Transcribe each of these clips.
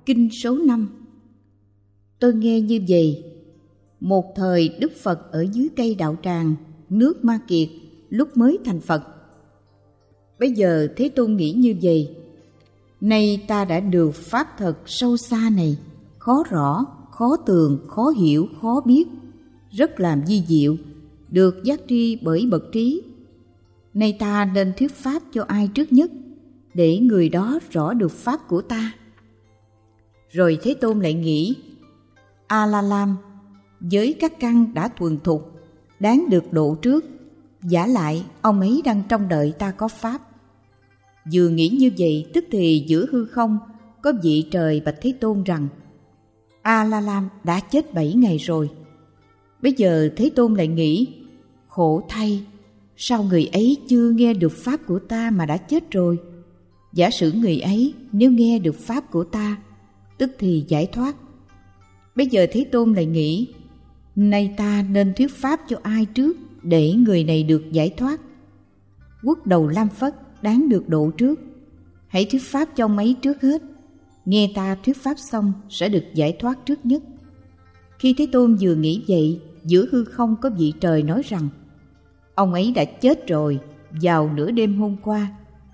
Kinh số 5. Tôi nghe như vậy: một thời Đức Phật ở dưới cây đạo tràng, nước Ma Kiệt, lúc mới thành Phật. Bây giờ Thế Tôn nghĩ như vậy: nay ta đã được pháp thật sâu xa này, khó rõ, khó tường, khó hiểu, khó biết, rất làm vi diệu, được giác tri bởi bậc trí. Nay ta nên thuyết pháp cho ai trước nhất, để người đó rõ được pháp của ta. Rồi Thế Tôn lại nghĩ: A-la-lam, với các căn đã thuần thục, đáng được độ trước, vả lại ông ấy đang trông đợi ta có pháp. Vừa nghĩ như vậy, tức thì giữa hư không có vị trời bạch Thế Tôn rằng: A-la-lam đã chết 7 ngày rồi. Bây giờ Thế Tôn lại nghĩ: khổ thay, sao người ấy chưa nghe được pháp của ta mà đã chết rồi? Giả sử người ấy nếu nghe được pháp của ta, tức thì giải thoát. Bây giờ Thế Tôn lại nghĩ: nay ta nên thuyết pháp cho ai trước, để người này được giải thoát? Quốc đầu Lam Phất đáng được độ trước, hãy thuyết pháp cho ông ấy trước hết. Nghe ta thuyết pháp xong sẽ được giải thoát trước nhất. Khi Thế Tôn vừa nghĩ vậy, giữa hư không có vị trời nói rằng: ông ấy đã chết rồi, vào nửa đêm hôm qua.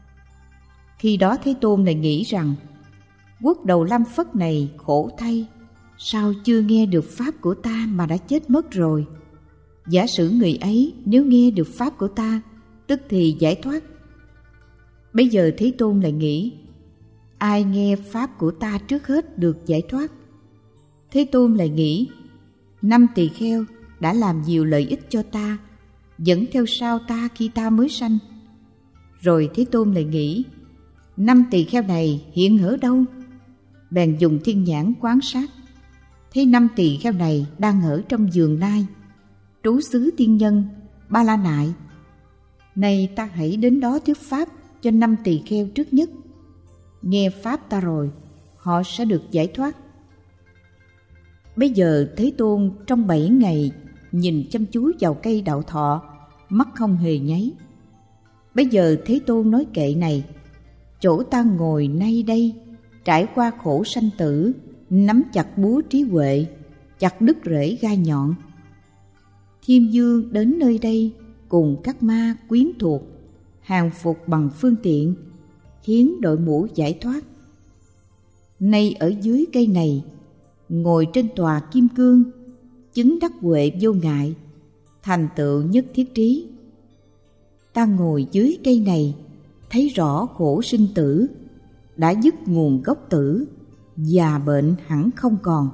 Khi đó Thế Tôn lại nghĩ rằng: quốc đầu Lam Phất này khổ thay, sao chưa nghe được pháp của ta mà đã chết mất rồi? Giả sử người ấy nếu nghe được pháp của ta, tức thì giải thoát. Bây giờ Thế Tôn lại nghĩ: ai nghe pháp của ta trước hết được giải thoát? Thế Tôn lại nghĩ: 5 tỳ kheo đã làm nhiều lợi ích cho ta, dẫn theo sau ta khi ta mới sanh. Rồi Thế Tôn lại nghĩ: 5 tỳ kheo này hiện ở đâu? Bèn dùng thiên nhãn quan sát, thấy 5 tỳ kheo này đang ở trong vườn nai, trú xứ tiên nhân Ba La Nại. Này ta hãy đến đó thuyết pháp cho 5 tỳ kheo trước nhất. Nghe pháp ta rồi, họ sẽ được giải thoát. Bây giờ Thế Tôn trong 7 ngày nhìn chăm chú vào cây đạo thọ, mắt không hề nháy. Bây giờ Thế Tôn nói kệ này: chỗ ta ngồi nay đây, trải qua khổ sanh tử, nắm chặt búa trí huệ, chặt đứt rễ gai nhọn. Thiên vương đến nơi đây cùng các ma quyến thuộc, hàng phục bằng phương tiện, khiến đội mũ giải thoát. Nay ở dưới cây này, ngồi trên tòa kim cương, chứng đắc huệ vô ngại, thành tựu nhất thiết trí. Ta ngồi dưới cây này, thấy rõ khổ sinh tử, đã dứt nguồn gốc tử, già bệnh hẳn không còn.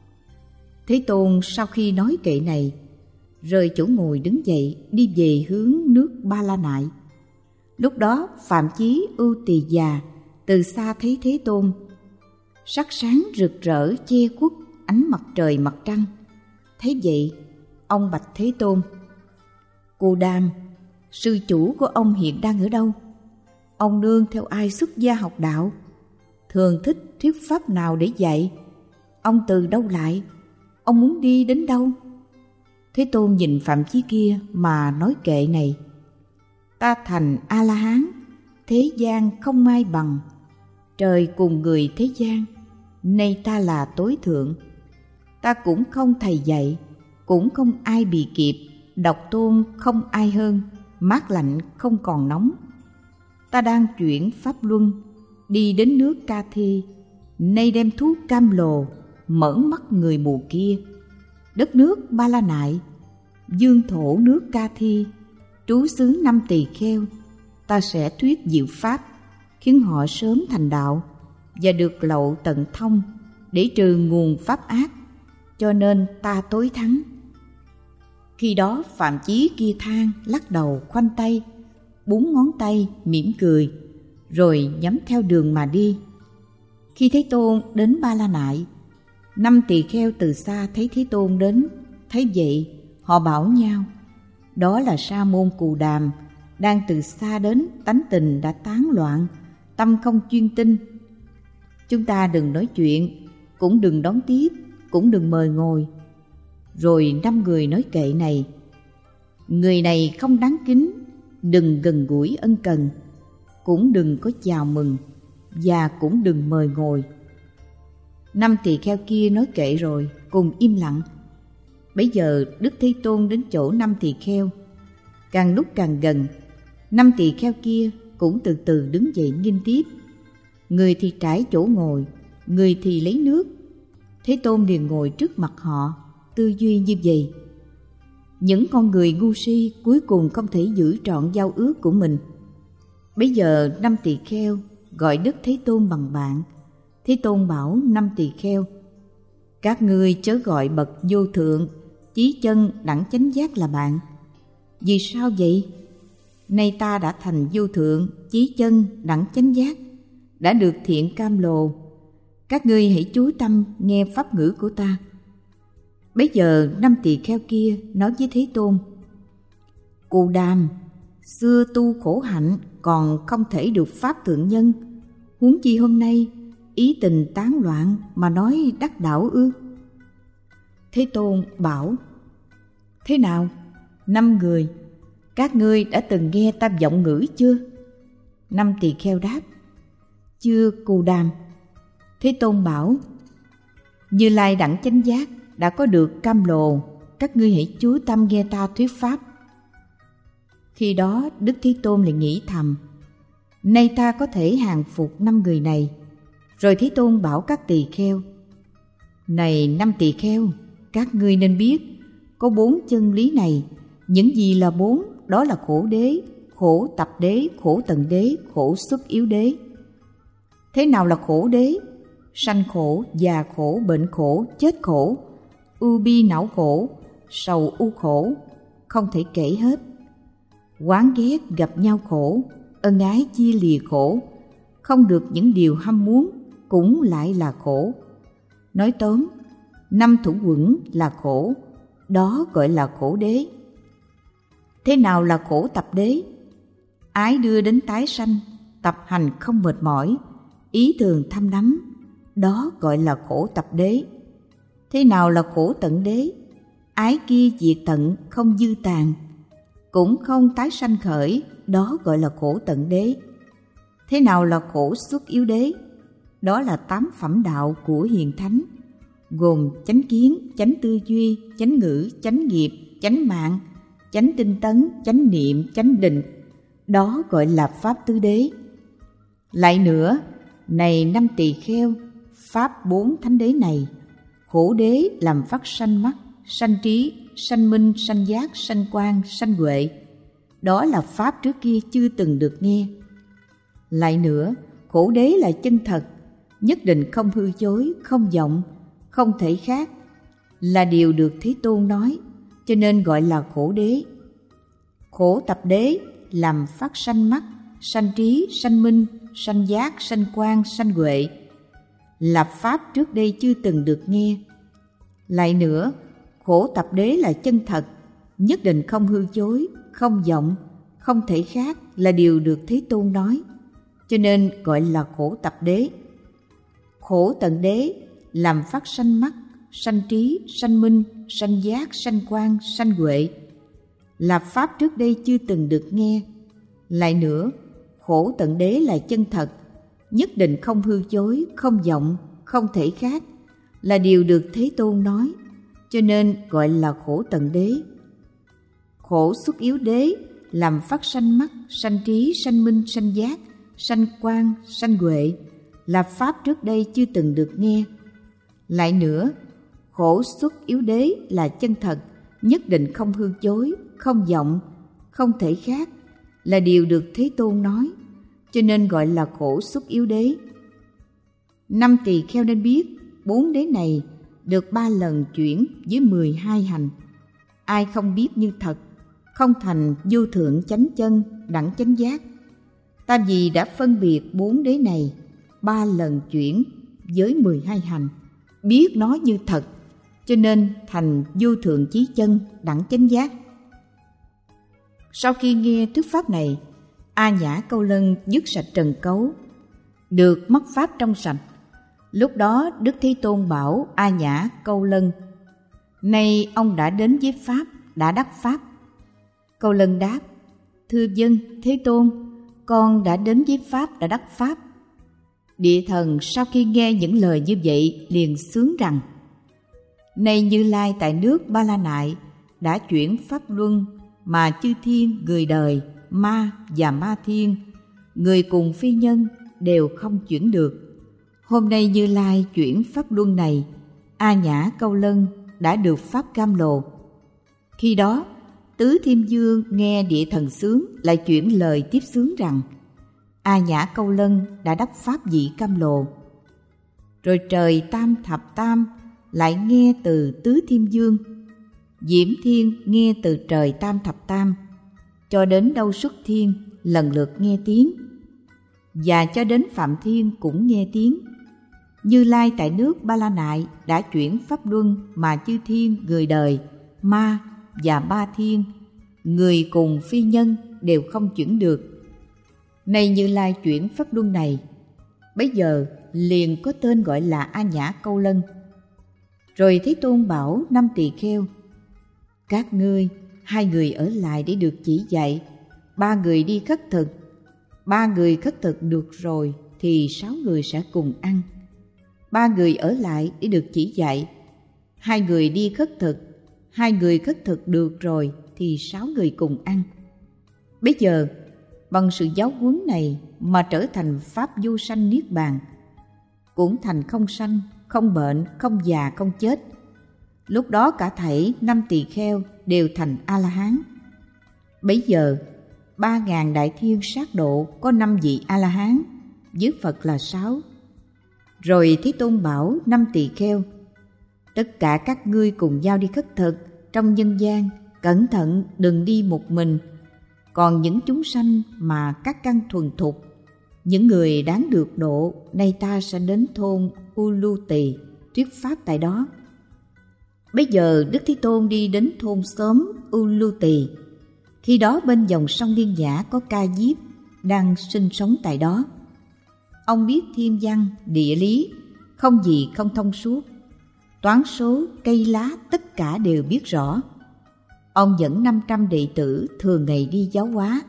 Thế Tôn sau khi nói kệ này, rời chỗ ngồi đứng dậy đi về hướng nước Ba La Nại. Lúc đó Phạm Chí Ưu Tỳ già từ xa thấy Thế Tôn, sắc sáng rực rỡ che khuất ánh mặt trời mặt trăng. Thấy vậy, ông bạch Thế Tôn: Cù Đàm, sư chủ của ông hiện đang ở đâu? Ông nương theo ai xuất gia học đạo? Thường thích thuyết pháp nào để dạy? Ông từ đâu lại? Ông muốn đi đến đâu? Thế Tôn nhìn Phạm Chí kia mà nói kệ này: ta thành A-la-hán, thế gian không ai bằng. Trời cùng người thế gian, nay ta là tối thượng. Ta cũng không thầy dạy, cũng không ai bị kịp, độc tôn không ai hơn, mát lạnh không còn nóng. Ta đang chuyển pháp luân, đi đến nước Ca Thi, nay đem thuốc cam lồ mở mắt người mù kia. Đất nước Ba La Nại, dương thổ nước Ca Thi, trú xứ 5 tỳ kheo, ta sẽ thuyết diệu pháp, khiến họ sớm thành đạo và được lậu tận thông, để trừ nguồn pháp ác, cho nên ta tối thắng. Khi đó Phạm Chí kia than, lắc đầu, khoanh tay, búng ngón tay, mỉm cười, rồi nhắm theo đường mà đi. Khi Thế Tôn đến Ba La Nại, 5 tỳ kheo từ xa thấy Thế Tôn đến, thấy vậy họ bảo nhau: đó là Sa môn Cù Đàm, đang từ xa đến, tánh tình đã tán loạn, tâm không chuyên tinh. Chúng ta đừng nói chuyện, cũng đừng đón tiếp, cũng đừng mời ngồi. Rồi 5 người nói kệ này: người này không đáng kính, đừng gần gũi ân cần, cũng đừng có chào mừng, và cũng đừng mời ngồi. Năm tỳ kheo kia nói kệ rồi, cùng im lặng. Bấy giờ Đức Thế Tôn đến chỗ năm tỳ kheo. Càng lúc càng gần, năm tỳ kheo kia cũng từ từ đứng dậy nghênh tiếp. Người thì trải chỗ ngồi, người thì lấy nước. Thế Tôn liền ngồi trước mặt họ, tư duy như vậy. Những con người ngu si cuối cùng không thể giữ trọn giao ước của mình. Bấy giờ năm tỳ kheo gọi Đức Thế Tôn bằng bạn. Thế Tôn bảo năm tỳ kheo: các ngươi chớ gọi bậc vô thượng, chí chân, đẳng chánh giác là bạn. Vì sao vậy? Nay ta đã thành vô thượng, chí chân, đẳng chánh giác, đã được thiện cam lồ. Các ngươi hãy chú tâm nghe pháp ngữ của ta. Bấy giờ năm tỳ kheo kia nói với Thế Tôn: Cù Đàm, xưa tu khổ hạnh còn không thể được pháp thượng nhân, huống chi hôm nay ý tình tán loạn mà nói đắc đạo ư? Thế Tôn bảo: thế nào? 5 người, các ngươi đã từng nghe tam vọng ngữ chưa? Năm tỳ kheo đáp: chưa, Cù Đàm. Thế Tôn bảo: Như Lai đẳng chánh giác đã có được cam lồ, các ngươi hãy chú tâm nghe ta thuyết pháp. Khi đó Đức Thế Tôn lại nghĩ thầm: nay ta có thể hàng phục 5 người này. Rồi Thế Tôn bảo các tỳ kheo: này 5 tỳ kheo, các ngươi nên biết có 4 chân lý này. Những gì là 4? Đó là khổ đế, khổ tập đế, khổ tận đế, khổ xuất yếu đế. Thế nào là khổ đế? Sanh khổ, già khổ, bệnh khổ, chết khổ, ưu bi não khổ, sầu u khổ, không thể kể hết. Oán ghét gặp nhau khổ, ân ái chia lìa khổ, không được những điều ham muốn cũng lại là khổ. Nói tóm, 5 thủ quẩn là khổ, đó gọi là khổ đế. Thế nào là khổ tập đế? Ái đưa đến tái sanh, tập hành không mệt mỏi, ý thường tham đắm, đó gọi là khổ tập đế. Thế nào là khổ tận đế? Ái kia diệt tận, không dư tàn, cũng không tái sanh khởi, đó gọi là khổ tận đế. Thế nào là khổ xuất yếu đế? Đó là 8 phẩm đạo của hiền thánh, gồm chánh kiến, chánh tư duy, chánh ngữ, chánh nghiệp, chánh mạng, chánh tinh tấn, chánh niệm, chánh định, đó gọi là pháp tứ đế. Lại nữa, này 5 tỳ kheo, pháp 4 thánh đế này, khổ đế làm phát sanh mắt, sanh trí, sanh minh, sanh giác, sanh quang, sanh huệ, đó là pháp trước kia chưa từng được nghe. Lại nữa, khổ đế là chân thật, nhất định không hư dối, không vọng, không thể khác, là điều được Thế Tôn nói, cho nên gọi là khổ đế. Khổ tập đế làm phát sanh mắt, sanh trí, sanh minh, sanh giác, sanh quang, sanh huệ, là pháp trước đây chưa từng được nghe. Lại nữa, khổ tập đế là chân thật, nhất định không hư dối, không vọng, không thể khác, là điều được Thế Tôn nói, cho nên gọi là khổ tập đế. Khổ tận đế làm phát sanh mắt, sanh trí, sanh minh, sanh giác, sanh quang, sanh huệ, là pháp trước đây chưa từng được nghe. Lại nữa, khổ tận đế là chân thật, nhất định không hư dối, không vọng, không thể khác, là điều được Thế Tôn nói, cho nên gọi là khổ tận đế. Khổ xuất yếu đế làm phát sanh mắt, sanh trí, sanh minh, sanh giác, sanh quang, sanh huệ, là pháp trước đây chưa từng được nghe. Lại nữa, khổ xuất yếu đế là chân thật, nhất định không hư dối, không vọng, không thể khác, là điều được Thế Tôn nói, cho nên gọi là khổ xuất yếu đế. 5 tỳ kheo nên biết 4 đế này được 3 lần chuyển với 12 hành. Ai không biết như thật, không thành vô thượng chánh chân, đẳng chánh giác. Ta vì đã phân biệt 4 đế này 3 lần chuyển với 12 hành, biết nó như thật, cho nên thành vô thượng chí chân, đẳng chánh giác. Sau khi nghe thuyết pháp này, A Nhã Câu Lân dứt sạch trần cấu, được mất pháp trong sạch. Lúc đó Đức Thế Tôn bảo A Nhã Câu Lân: nay ông đã đến với pháp, đã đắc pháp. Câu Lân đáp: thưa vâng, Thế Tôn, con đã đến với pháp, đã đắc pháp. Địa thần sau khi nghe những lời như vậy liền xướng rằng: Nay Như Lai tại nước Ba La Nại đã chuyển pháp luân mà chư thiên, người đời, ma và ma thiên, người cùng phi nhân đều không chuyển được. Hôm nay Như Lai chuyển pháp luân này, A Nhã Câu Lân đã được pháp cam lồ. Khi đó Tứ Thiên Vương nghe địa thần xướng lại chuyển lời tiếp xướng rằng: A Nhã Câu Lân đã đắc pháp vị cam lồ. Rồi trời Tam Thập Tam lại nghe từ Tứ Thiên Vương, Diễm Thiên nghe từ trời Tam Thập Tam, cho đến Đâu Xuất Thiên lần lượt nghe tiếng, và cho đến Phạm Thiên cũng nghe tiếng. Như Lai tại nước Ba La Nại đã chuyển pháp luân mà chư thiên, người đời, ma và ba thiên, người cùng phi nhân đều không chuyển được. Nay Như Lai chuyển pháp luân này, bấy giờ liền có tên gọi là A Nhã Câu Lân. Rồi Thế Tôn bảo 5 tỳ kheo: Các ngươi, 2 người ở lại để được chỉ dạy, 3 người đi khất thực. 3 người khất thực được rồi thì 6 người sẽ cùng ăn. 3 người ở lại để được chỉ dạy, 2 người đi khất thực. 2 người khất thực được rồi thì 6 người cùng ăn. Bây giờ bằng sự giáo huấn này mà trở thành pháp vô sanh niết bàn, cũng thành không sanh, không bệnh, không già, không chết. Lúc đó cả thảy 5 tỳ kheo đều thành A-la-hán. Bấy giờ 3.000 đại thiên sát độ có 5 vị A-la-hán, với Phật là 6. Rồi Thế Tôn bảo 5 tỳ kheo: Tất cả các ngươi cùng nhau đi khất thực trong nhân gian, cẩn thận đừng đi một mình. Còn những chúng sanh mà các căn thuần thục, những người đáng được độ, nay ta sẽ đến thôn Ulu Tỳ thuyết pháp tại đó. Bây giờ Đức Thế Tôn đi đến thôn xóm Ulu Tỳ. Khi đó bên dòng sông Liên Nhã có Ca Diếp đang sinh sống tại đó. Ông biết thiên văn, địa lý, không gì không thông suốt. Toán số, cây lá tất cả đều biết rõ. Ông dẫn 500 đệ tử thường ngày đi giáo hóa.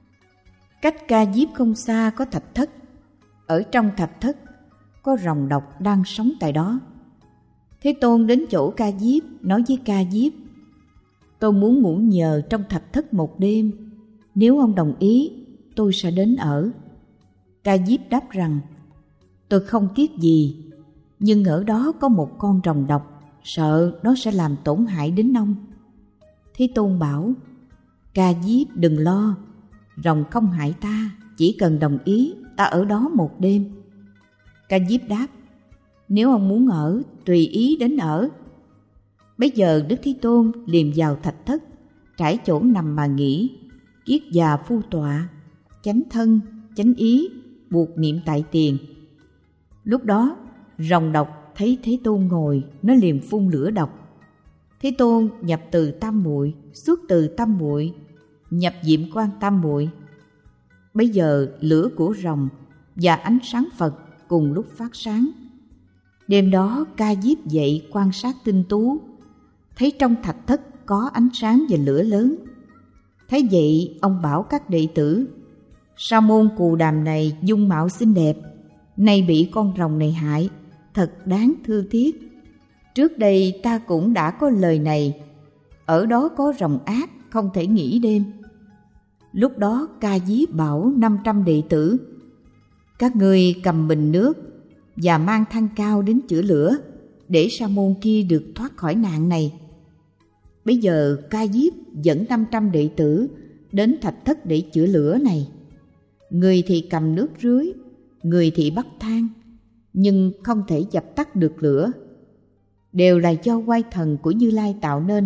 Cách Ca Diếp không xa có thạch thất. Ở trong thạch thất có rồng độc đang sống tại đó. Thế Tôn đến chỗ Ca Diếp nói với Ca Diếp: Tôi muốn ngủ nhờ trong thạch thất một đêm, nếu ông đồng ý tôi sẽ đến ở. Ca Diếp đáp rằng: Tôi không tiếc gì, nhưng ở đó có một con rồng độc, sợ nó sẽ làm tổn hại đến ông. Thế Tôn bảo: Ca Diếp đừng lo, rồng không hại ta, chỉ cần đồng ý ta ở đó một đêm. Ca Diếp đáp: Nếu ông muốn ở, tùy ý đến ở. Bấy giờ Đức Thế Tôn liền vào thạch thất, trải chỗ nằm mà nghỉ, kiết già phu tọa, chánh thân, chánh ý, buộc niệm tại tiền. Lúc đó rồng độc thấy Thế Tôn ngồi, nó liền phun lửa độc. Thế Tôn nhập từ tam muội, xuất từ tam muội, nhập diệm quan tam muội. Bây giờ lửa của rồng và ánh sáng Phật cùng lúc phát sáng. Đêm đó Ca Diếp dậy quan sát tinh tú, thấy trong thạch thất có ánh sáng và lửa lớn. Thấy vậy ông bảo các đệ tử: Sa môn Cù Đàm này dung mạo xinh đẹp, nay bị con rồng này hại, thật đáng thương tiếc. Trước đây ta cũng đã có lời này, ở đó có rồng ác, không thể nghỉ đêm. Lúc đó Ca Diếp bảo 500 đệ tử: Các ngươi cầm bình nước và mang than cao đến chữa lửa, để sa môn kia được thoát khỏi nạn này. Bây giờ Ca Diếp dẫn 500 đệ tử đến thạch thất để chữa lửa này. Người thì cầm nước rưới, người thì bắt than, nhưng không thể dập tắt được lửa. Đều là do oai thần của Như Lai tạo nên.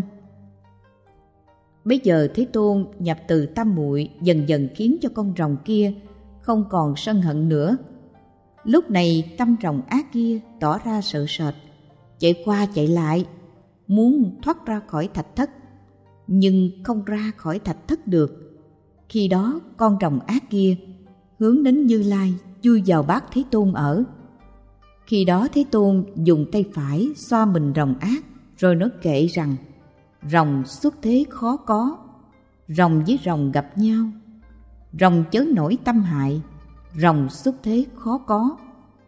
Bây giờ Thế Tôn nhập từ tam muội dần dần khiến cho con rồng kia không còn sân hận nữa. Lúc này tâm rồng ác kia tỏ ra sợ sệt, chạy qua chạy lại, muốn thoát ra khỏi thạch thất, nhưng không ra khỏi thạch thất được. Khi đó con rồng ác kia hướng đến Như Lai, chui vào bát Thế Tôn ở. Khi đó Thế Tôn dùng tay phải xoa mình rồng ác, rồi nói kệ rằng: Rồng xuất thế khó có, rồng với rồng gặp nhau, rồng chớ nổi tâm hại, rồng xuất thế khó có.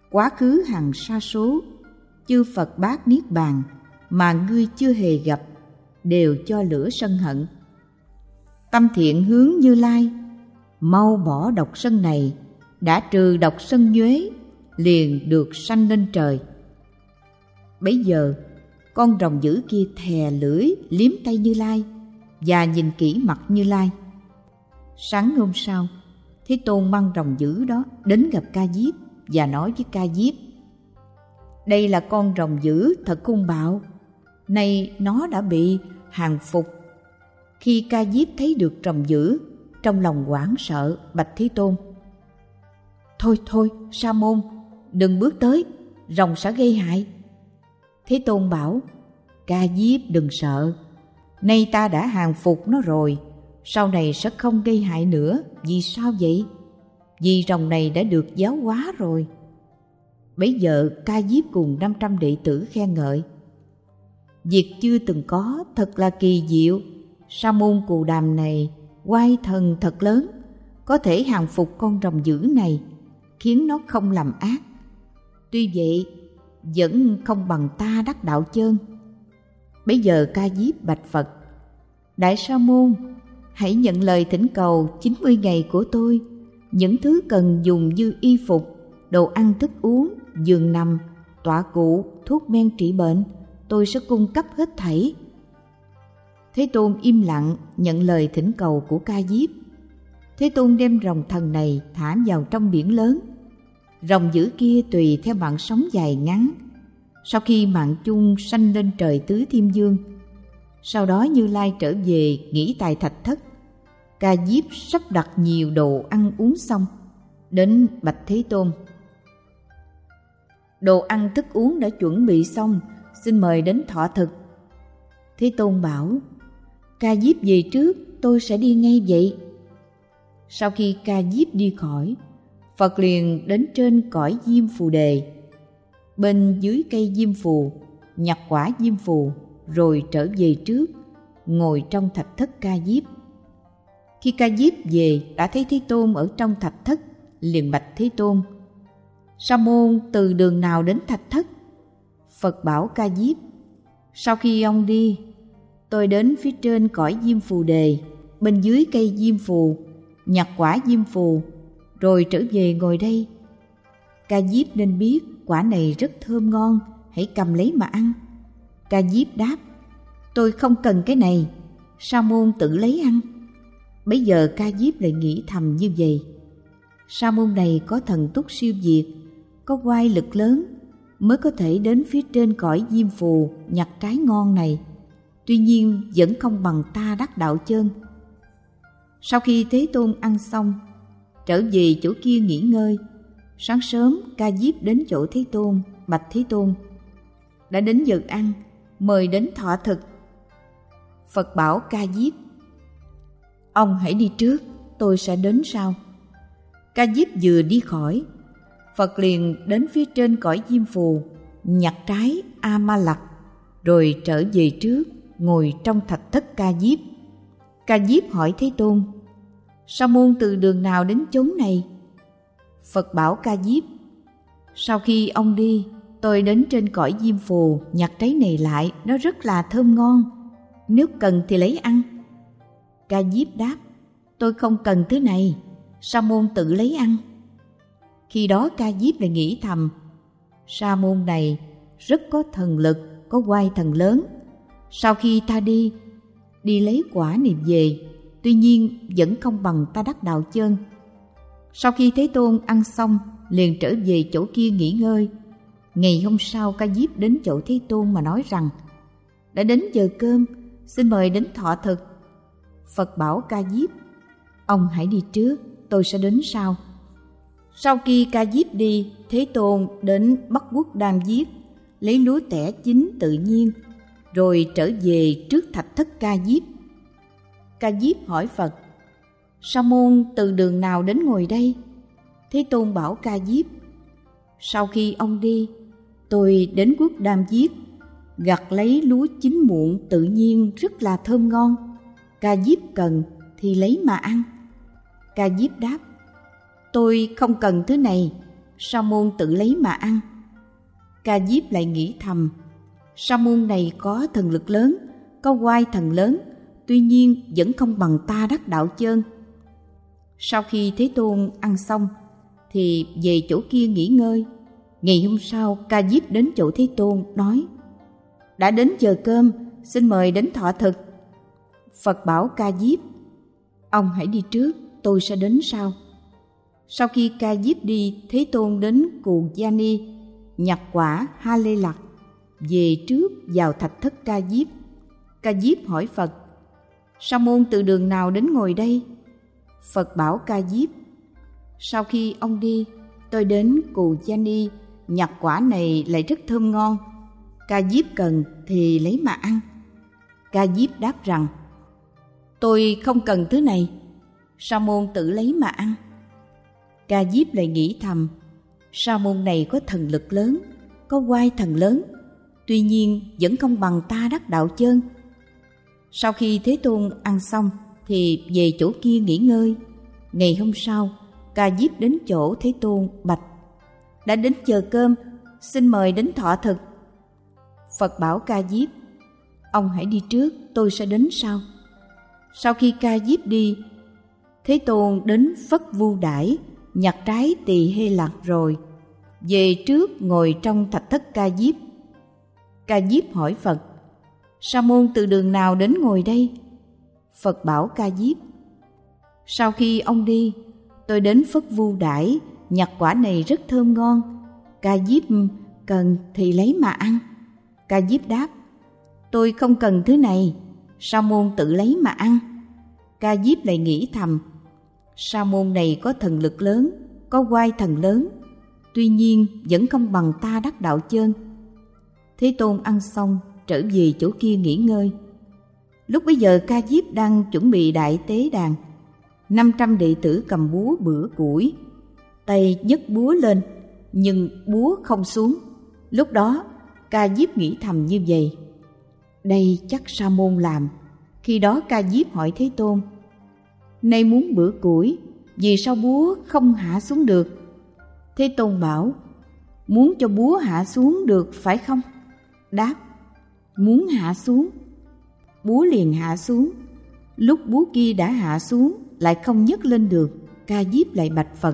quá khứ hằng sa số, chư Phật Bát Niết Bàn mà ngươi chưa hề gặp, đều cho lửa sân hận. Tâm thiện hướng Như Lai, mau bỏ độc sân này, đã trừ độc sân nhuế, liền được sanh lên trời. Bấy giờ, con rồng dữ kia thè lưỡi liếm tay Như Lai và nhìn kỹ mặt Như Lai. Sáng hôm sau, Thế Tôn mang rồng dữ đó đến gặp Ca Diếp và nói với Ca Diếp: đây là con rồng dữ thật hung bạo, nay nó đã bị hàng phục. Khi Ca Diếp thấy được rồng dữ, trong lòng hoảng sợ bạch Thế Tôn: thôi Sa môn, đừng bước tới, rồng sẽ gây hại. Thế Tôn bảo: Ca Diếp đừng sợ, nay ta đã hàng phục nó rồi, sau này sẽ không gây hại nữa. Vì sao vậy? Vì rồng này đã được giáo hóa rồi. Bấy giờ Ca Diếp cùng 500 đệ tử khen ngợi: việc chưa từng có thật là kỳ diệu. Sa môn Cù Đàm này oai thần thật lớn, có thể hàng phục con rồng dữ này, khiến nó không làm ác. Tuy vậy vẫn không bằng ta đắc đạo chơn. Bấy giờ Ca Diếp bạch Phật: Đại Sa môn, hãy nhận lời thỉnh cầu 90 ngày của tôi. Những thứ cần dùng như y phục, đồ ăn thức uống, giường nằm, tọa cụ, thuốc men trị bệnh, tôi sẽ cung cấp hết thảy. Thế Tôn im lặng nhận lời thỉnh cầu của Ca Diếp. Thế Tôn đem rồng thần này thả vào trong biển lớn. Rồng dữ kia tùy theo mạng sống dài ngắn, sau khi mạng chung sanh lên trời Tứ Thiên Dương. Sau đó Như Lai trở về nghỉ tại Thạch Thất. Ca Diếp sắp đặt nhiều đồ ăn uống xong, đến bạch Thế Tôn: đồ ăn thức uống đã chuẩn bị xong, xin mời đến thọ thực. Thế Tôn bảo: Ca Diếp về trước, tôi sẽ đi ngay vậy. Sau khi Ca Diếp đi khỏi, Phật liền đến trên cõi Diêm Phù Đề. Bên dưới cây diêm phù nhặt quả diêm phù, rồi trở về trước, ngồi trong thạch thất Ca Diếp. Khi Ca Diếp về đã thấy Thế Tôn ở trong thạch thất, liền bạch Thế Tôn: Sa môn từ đường nào đến thạch thất? Phật bảo Ca Diếp: sau khi ông đi, tôi đến phía trên cõi Diêm Phù Đề, bên dưới cây diêm phù, nhặt quả diêm phù, rồi trở về ngồi đây. Ca Diếp nên biết quả này rất thơm ngon, hãy cầm lấy mà ăn. Ca Diếp đáp: tôi không cần cái này, Sa môn tự lấy ăn. Bấy giờ Ca Diếp lại nghĩ thầm như vậy: Sa môn này có thần túc siêu việt, có oai lực lớn, mới có thể đến phía trên cõi diêm phù nhặt trái ngon này. Tuy nhiên vẫn không bằng ta đắc đạo chơn. Sau khi Thế Tôn ăn xong, trở về chỗ kia nghỉ ngơi. Sáng sớm Ca Diếp đến chỗ Thế Tôn, bạch Thế Tôn: đã đến giờ ăn, mời đến thọ thực. Phật bảo Ca Diếp: ông hãy đi trước, tôi sẽ đến sau. Ca Diếp vừa đi khỏi, Phật liền đến phía trên cõi diêm phù, nhặt trái A Ma Lặc, rồi trở về trước, ngồi trong thạch thất Ca Diếp. Ca Diếp hỏi Thế Tôn: Sa môn từ đường nào đến chốn này? Phật bảo Ca Diếp: sau khi ông đi, tôi đến trên cõi diêm phù nhặt trái này lại, nó rất là thơm ngon, nếu cần thì lấy ăn. Ca Diếp đáp: tôi không cần thứ này, Sa môn tự lấy ăn. Khi đó Ca Diếp lại nghĩ thầm: Sa môn này rất có thần lực, có oai thần lớn. Sau khi ta đi lấy quả này về, tuy nhiên vẫn không bằng ta đắc đạo chơn. Sau khi Thế Tôn ăn xong, liền trở về chỗ kia nghỉ ngơi. Ngày hôm sau, Ca Diếp đến chỗ Thế Tôn mà nói rằng: đã đến giờ cơm, xin mời đến thọ thực. Phật bảo Ca Diếp: ông hãy đi trước, tôi sẽ đến sau. Sau khi Ca Diếp đi, Thế Tôn đến Bắc Quốc Đam Diếp, lấy lúa tẻ chín tự nhiên, rồi trở về trước thạch thất Ca Diếp. Ca Diếp hỏi Phật: Sa môn từ đường nào đến ngồi đây? Thế Tôn bảo Ca Diếp: sau khi ông đi, tôi đến quốc Đam Diếp, gặt lấy lúa chín muộn tự nhiên rất là thơm ngon. Ca Diếp cần thì lấy mà ăn. Ca Diếp đáp: tôi không cần thứ này, sa môn tự lấy mà ăn. Ca Diếp lại nghĩ thầm, sa môn này có thần lực lớn, có oai thần lớn, tuy nhiên vẫn không bằng ta đắc đạo chân. Sau khi Thế Tôn ăn xong thì về chỗ kia nghỉ ngơi. Ngày hôm sau, Ca Diếp đến chỗ Thế Tôn nói, đã đến giờ cơm, xin mời đến thọ thực. Phật bảo Ca Diếp, ông hãy đi trước, tôi sẽ đến sau. Sau khi Ca Diếp đi, Thế Tôn đến Cù Gia Ni, nhặt quả Ha Lê Lặc, về trước vào thạch thất Ca Diếp. Ca Diếp hỏi Phật, sa môn từ đường nào đến ngồi đây? Phật bảo Ca Diếp, sau khi ông đi, tôi đến Cù Gia Ni, nhặt quả này lại rất thơm ngon. Ca Diếp cần thì lấy mà ăn. Ca Diếp đáp rằng, tôi không cần thứ này, sa môn tự lấy mà ăn. Ca Diếp lại nghĩ thầm, sa môn này có thần lực lớn, có oai thần lớn, tuy nhiên vẫn không bằng ta đắc đạo chân. Sau khi Thế Tôn ăn xong thì về chỗ kia nghỉ ngơi. Ngày hôm sau, Ca Diếp đến chỗ Thế Tôn bạch, đã đến giờ cơm, xin mời đến thọ thực. Phật bảo Ca Diếp, ông hãy đi trước, tôi sẽ đến sau. Sau khi Ca Diếp đi, Thế Tôn đến Phất Vu Đải, nhặt trái tỳ hê lạc rồi về trước ngồi trong thạch thất Ca Diếp. Ca Diếp hỏi Phật, sa môn từ đường nào đến ngồi đây? Phật bảo Ca Diếp, sau khi ông đi, tôi đến Phất Vu Đải, nhặt quả này rất thơm ngon. Ca Diếp cần thì lấy mà ăn. Ca Diếp đáp, tôi không cần thứ này, sa môn tự lấy mà ăn. Ca Diếp lại nghĩ thầm, sa môn này có thần lực lớn, có oai thần lớn, tuy nhiên vẫn không bằng ta đắc đạo chân. Thế Tôn ăn xong trở về chỗ kia nghỉ ngơi. Lúc bấy giờ Ca Diếp đang chuẩn bị đại tế đàn. 500 đệ tử cầm búa bửa củi, tay nhấc búa lên nhưng búa không xuống. Lúc đó Ca Diếp nghĩ thầm như vậy, đây chắc sa môn làm. Khi đó Ca Diếp hỏi Thế Tôn, nay muốn bửa củi, vì sao búa không hạ xuống được? Thế Tôn bảo, muốn cho búa hạ xuống được phải không? Đáp, muốn hạ xuống. Búa liền hạ xuống. Lúc búa kia đã hạ xuống lại không nhấc lên được. Ca Diếp lại bạch Phật,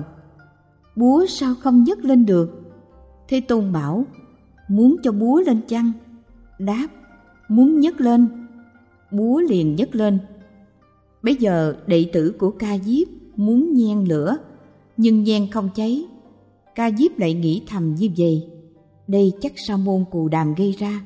búa sao không nhấc lên được? Thế Tôn bảo, muốn cho búa lên chăng? Đáp, muốn nhấc lên. Búa liền nhấc lên. Bấy giờ đệ tử của Ca Diếp muốn nhen lửa, nhưng nhen không cháy. Ca Diếp lại nghĩ thầm như vậy, đây chắc sa môn Cù Đàm gây ra.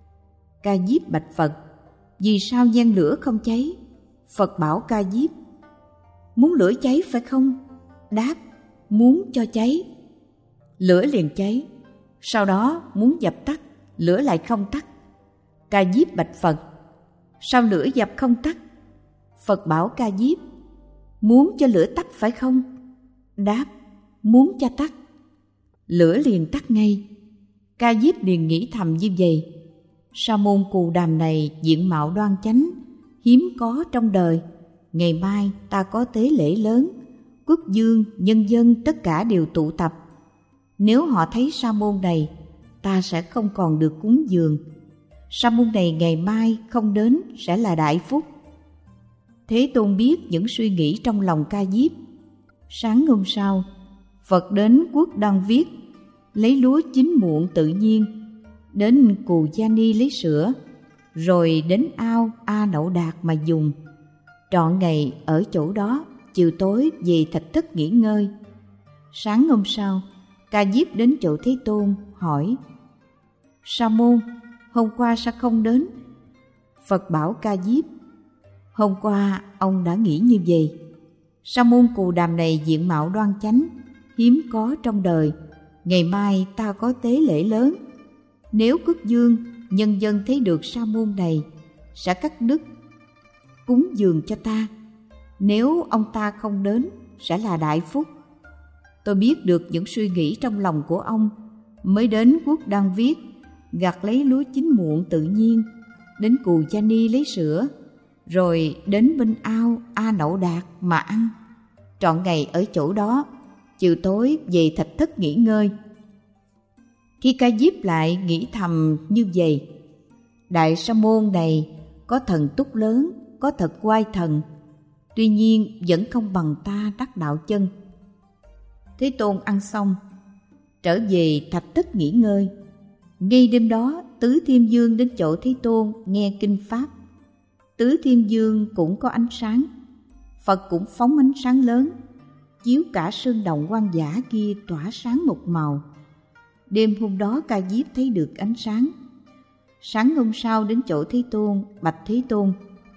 Ca Diếp bạch Phật, vì sao nhen lửa không cháy? Phật bảo Ca Diếp, muốn lửa cháy phải không? Đáp, muốn cho cháy. Lửa liền cháy. Sau đó muốn dập tắt, lửa lại không tắt. Ca Diếp bạch Phật, sao lửa dập không tắt? Phật bảo Ca Diếp, muốn cho lửa tắt phải không? Đáp, muốn cho tắt. Lửa liền tắt ngay. Ca Diếp liền nghĩ thầm như vậy, sa môn Cù Đàm này diện mạo đoan chánh, hiếm có trong đời. Ngày mai ta có tế lễ lớn, quốc vương, nhân dân tất cả đều tụ tập. Nếu họ thấy sa môn này, ta sẽ không còn được cúng dường. Sa môn này ngày mai không đến sẽ là đại phúc. Thế Tôn biết những suy nghĩ trong lòng Ca Diếp. Sáng hôm sau, Phật đến quốc Đan Viết, lấy lúa chín muộn tự nhiên, đến Cù Gia Ni lấy sữa, rồi đến ao A Đậu Đạt mà dùng. Trọn ngày ở chỗ đó, chiều tối về thạch thất nghỉ ngơi. Sáng hôm sau, Ca Diếp đến chỗ Thế Tôn hỏi, sa môn, hôm qua sao không đến? Phật bảo Ca Diếp, hôm qua ông đã nghĩ như vậy. Sa môn Cù Đàm này diện mạo đoan chánh, hiếm có trong đời. Ngày mai ta có tế lễ lớn. Nếu quốc vương, nhân dân thấy được sa môn này, sẽ cắt đứt cúng dường cho ta. Nếu ông ta không đến, sẽ là đại phúc. Tôi biết được những suy nghĩ trong lòng của ông, mới đến quốc Đan Viết, gặt lấy lúa chín muộn tự nhiên, đến Cù Gia Ni lấy sữa, rồi đến bên ao A Đậu Đạt mà ăn. Trọn ngày ở chỗ đó, chiều tối về thạch thất nghỉ ngơi. Khi Ca Diếp lại nghĩ thầm như vậy, Đại Sa môn này có thần túc lớn, có thật oai thần, tuy nhiên vẫn không bằng ta đắc đạo chân. Thế Tôn ăn xong, trở về thạch thất nghỉ ngơi. Ngay đêm đó, Tứ Thiên Vương đến chỗ Thế Tôn nghe kinh pháp. Tứ Thiên Vương cũng có ánh sáng, Phật cũng phóng ánh sáng lớn, chiếu cả sơn động hoang dã kia tỏa sáng một màu. Đêm hôm đó Ca Diếp thấy được ánh sáng. Sáng hôm sau đến chỗ Thế Tôn, bạch Thế Tôn: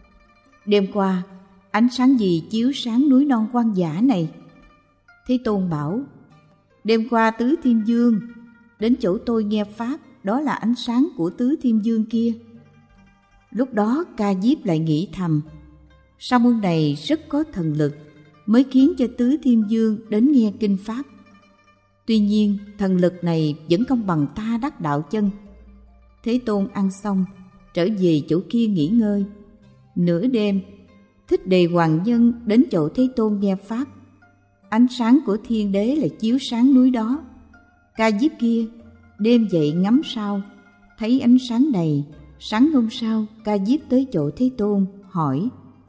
đêm qua ánh sáng gì chiếu sáng núi non hoang dã này? Thế Tôn bảo: đêm qua Tứ Thiên Vương đến chỗ tôi nghe pháp, đó là ánh sáng của Tứ Thiên Vương kia. Lúc đó Ca Diếp lại nghĩ thầm: Sa môn này rất có thần lực, mới khiến cho Tứ Thiên Vương đến nghe kinh pháp. Tuy nhiên thần lực này vẫn không bằng ta đắc đạo chân. Thế Tôn ăn xong, trở về chỗ kia nghỉ ngơi. Nửa đêm, Thích Đề Hoàng Nhân đến chỗ Thế Tôn nghe pháp. Ánh sáng của thiên đế là chiếu sáng núi đó. Ca Diếp kia đêm dậy ngắm sao, thấy ánh sáng này. Sáng hôm sau, Ca Diếp tới chỗ Thế Tôn hỏi: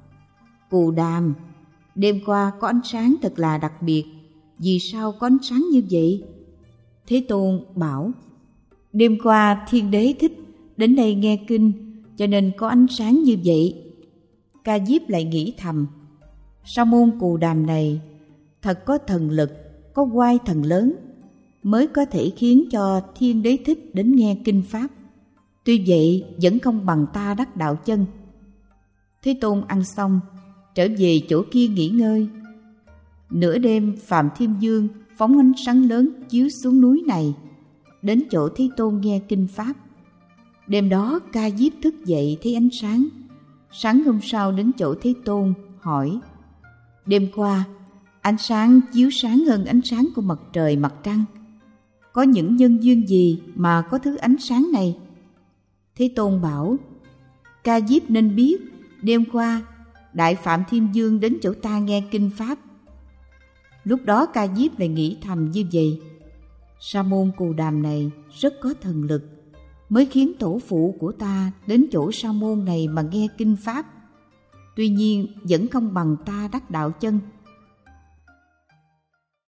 Cù Đàm, đêm qua có ánh sáng thật là đặc biệt, vì sao có ánh sáng như vậy? Thế Tôn bảo: đêm qua thiên đế thích đến đây nghe kinh, cho nên có ánh sáng như vậy. Ca Diếp lại nghĩ thầm: Sa môn Cù Đàm này thật có thần lực, có oai thần lớn, mới có thể khiến cho thiên đế thích đến nghe kinh pháp. Tuy vậy vẫn không bằng ta đắc đạo chân. Thế Tôn ăn xong, trở về chỗ kia nghỉ ngơi. Nửa đêm Phạm Thiên Vương phóng ánh sáng lớn chiếu xuống núi này, đến chỗ Thế Tôn nghe kinh pháp. Đêm đó Ca Diếp thức dậy thấy ánh sáng. Sáng hôm sau đến chỗ Thế Tôn hỏi: đêm qua ánh sáng chiếu sáng hơn ánh sáng của mặt trời mặt trăng, có những nhân duyên gì mà có thứ ánh sáng này? Thế Tôn bảo: Ca Diếp nên biết, đêm qua Đại Phạm Thiên Vương đến chỗ ta nghe kinh pháp. Lúc đó Ca Diếp lại nghĩ thầm như vậy: Sa môn Cù Đàm này rất có thần lực, mới khiến tổ phụ của ta đến chỗ sa môn này mà nghe kinh pháp. Tuy nhiên vẫn không bằng ta đắc đạo chân.